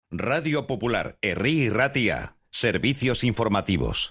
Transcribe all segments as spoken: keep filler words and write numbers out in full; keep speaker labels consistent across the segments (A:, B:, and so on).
A: Radio Popular, Herri y Ratia. Servicios informativos.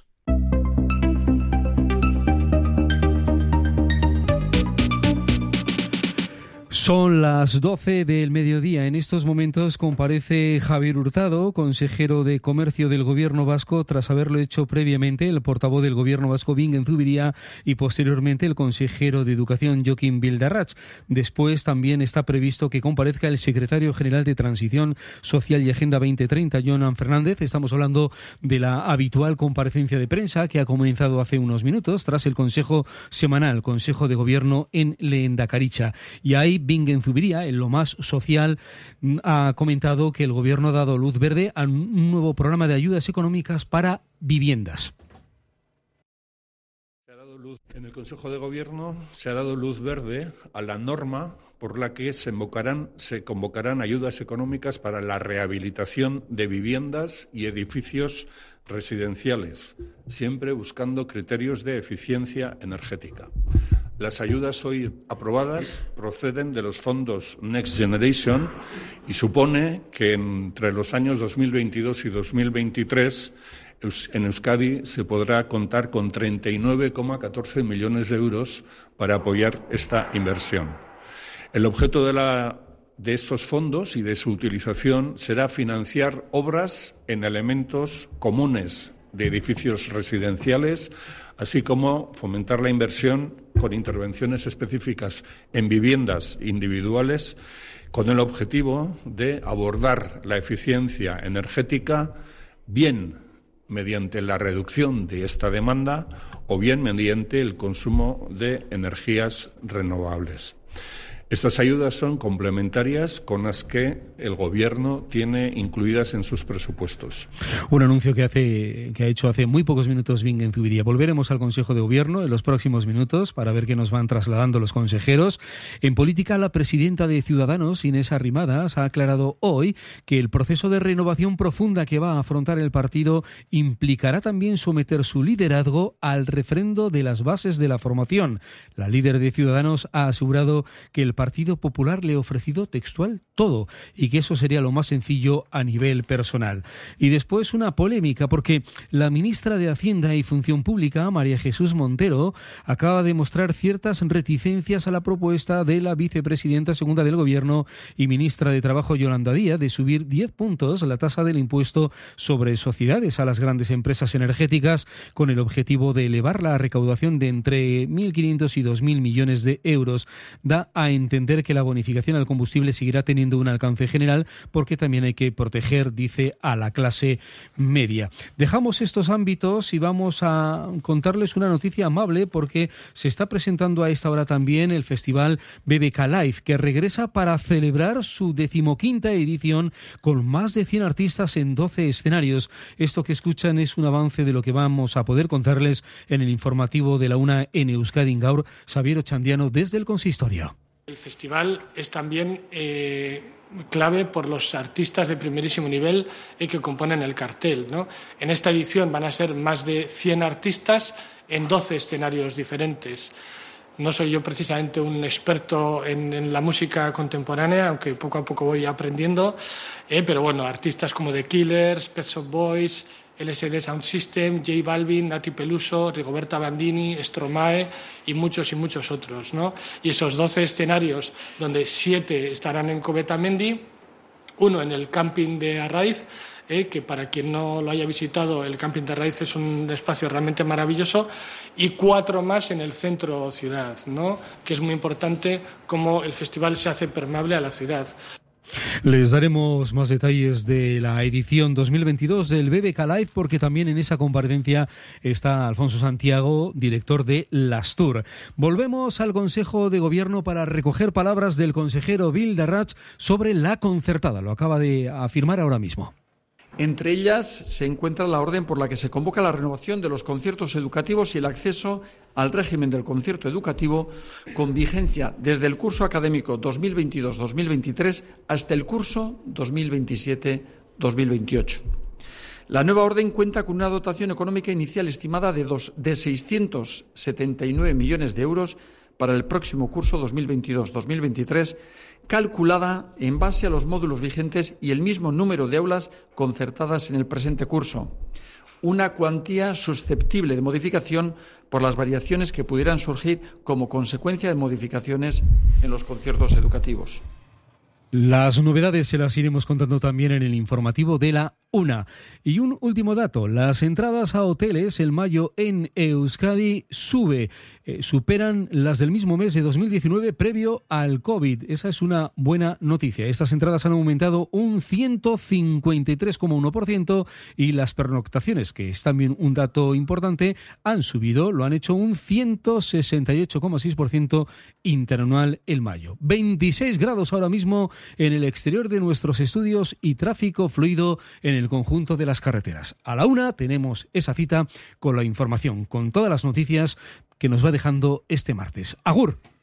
B: Son las doce del mediodía. En estos momentos comparece Javier Hurtado, consejero de Comercio del Gobierno vasco, tras haberlo hecho previamente el portavoz del Gobierno vasco, Bingen Zubiría, y posteriormente el consejero de Educación, Joaquín Bildarratz. Después también está previsto que comparezca el secretario general de Transición Social y Agenda veinte treinta, Jonan Fernández. Estamos hablando de la habitual comparecencia de prensa que ha comenzado hace unos minutos tras el Consejo Semanal, Consejo de Gobierno en Lehendakaricha. Y ahí Bingen Zubiría, en lo más social, ha comentado que el Gobierno ha dado luz verde a un nuevo programa de ayudas económicas para viviendas.
C: Se ha dado luz, en el Consejo de Gobierno se ha dado luz verde a la norma por la que se invocarán, se convocarán ayudas económicas para la rehabilitación de viviendas y edificios residenciales, siempre buscando criterios de eficiencia energética. Las ayudas hoy aprobadas proceden de los fondos Next Generation y supone que entre los años dos mil veintidós y dos mil veintitrés en Euskadi se podrá contar con treinta y nueve coma catorce millones de euros para apoyar esta inversión. El objeto de, la, de estos fondos y de su utilización será financiar obras en elementos comunes de edificios residenciales, así como fomentar la inversión con intervenciones específicas en viviendas individuales, con el objetivo de abordar la eficiencia energética bien mediante la reducción de esta demanda o bien mediante el consumo de energías renovables. Estas ayudas son complementarias con las que el Gobierno tiene incluidas en sus presupuestos.
B: Un anuncio que hace que ha hecho hace muy pocos minutos Bingen Zubiría. Volveremos al Consejo de Gobierno en los próximos minutos para ver qué nos van trasladando los consejeros. En política, la presidenta de Ciudadanos, Inés Arrimadas, ha aclarado hoy que el proceso de renovación profunda que va a afrontar el partido implicará también someter su liderazgo al refrendo de las bases de la formación. La líder de Ciudadanos ha asegurado que el Partido Popular le ha ofrecido textual todo y que eso sería lo más sencillo a nivel personal. Y después una polémica porque la ministra de Hacienda y Función Pública, María Jesús Montero, acaba de mostrar ciertas reticencias a la propuesta de la vicepresidenta segunda del Gobierno y ministra de Trabajo, Yolanda Díaz, de subir diez puntos la tasa del impuesto sobre sociedades a las grandes empresas energéticas con el objetivo de elevar la recaudación de entre mil quinientos y dos mil millones de euros. Da a entender que la bonificación al combustible seguirá teniendo un alcance general porque también hay que proteger, dice, a la clase media. Dejamos estos ámbitos y vamos a contarles una noticia amable porque se está presentando a esta hora también el Festival B B K Live, que regresa para celebrar su decimoquinta edición con más de cien artistas en doce escenarios. Esto que escuchan es un avance de lo que vamos a poder contarles en el informativo de la una en Euskadi Gaur. Xavier Ochandiano desde el consistorio.
D: El festival es también eh, clave por los artistas de primerísimo nivel eh, que componen el cartel, ¿no? En esta edición van a ser más de cien artistas en doce escenarios diferentes. No soy yo precisamente un experto en, en la música contemporánea, aunque poco a poco voy aprendiendo, eh, pero bueno, artistas como The Killers, Pet Shop Boys, L S D Sound System, J Balvin, Nati Peluso, Rigoberta Bandini, Stromae y muchos y muchos otros, ¿no? Y esos doce escenarios, donde siete estarán en Covetamendi, uno en el camping de Arraiz, eh, que para quien no lo haya visitado, el camping de Arraiz es un espacio realmente maravilloso, y cuatro más en el centro ciudad, ¿no? Que es muy importante cómo el festival se hace permeable a la ciudad.
B: Les daremos más detalles de la edición dos mil veintidós del B B K Live porque también en esa comparecencia está Alfonso Santiago, director de Lastur. Volvemos al Consejo de Gobierno para recoger palabras del consejero Bildarratz sobre la concertada. Lo acaba de afirmar ahora mismo.
E: Entre ellas se encuentra la orden por la que se convoca la renovación de los conciertos educativos y el acceso al régimen del concierto educativo con vigencia desde el curso académico dos mil veintidós dos mil veintitrés hasta el curso dos mil veintisiete dos mil veintiocho. La nueva orden cuenta con una dotación económica inicial estimada de, dos, de seiscientos setenta y nueve millones de euros para el próximo curso dos mil veintidós dos mil veintitrés, calculada en base a los módulos vigentes y el mismo número de aulas concertadas en el presente curso. Una cuantía susceptible de modificación por las variaciones que pudieran surgir como consecuencia de modificaciones en los conciertos educativos.
B: Las novedades se las iremos contando también en el informativo de la una. Y un último dato, las entradas a hoteles en mayo en Euskadi sube, eh, superan las del mismo mes de dos mil diecinueve previo al COVID. Esa es una buena noticia. Estas entradas han aumentado un ciento cincuenta y tres coma uno por ciento y las pernoctaciones, que es también un dato importante, han subido, lo han hecho un ciento sesenta y ocho coma seis por ciento interanual en mayo. veintiséis grados ahora mismo en el exterior de nuestros estudios y tráfico fluido en el conjunto de las carreteras. A la una tenemos esa cita con la información, con todas las noticias que nos va dejando este martes. Agur.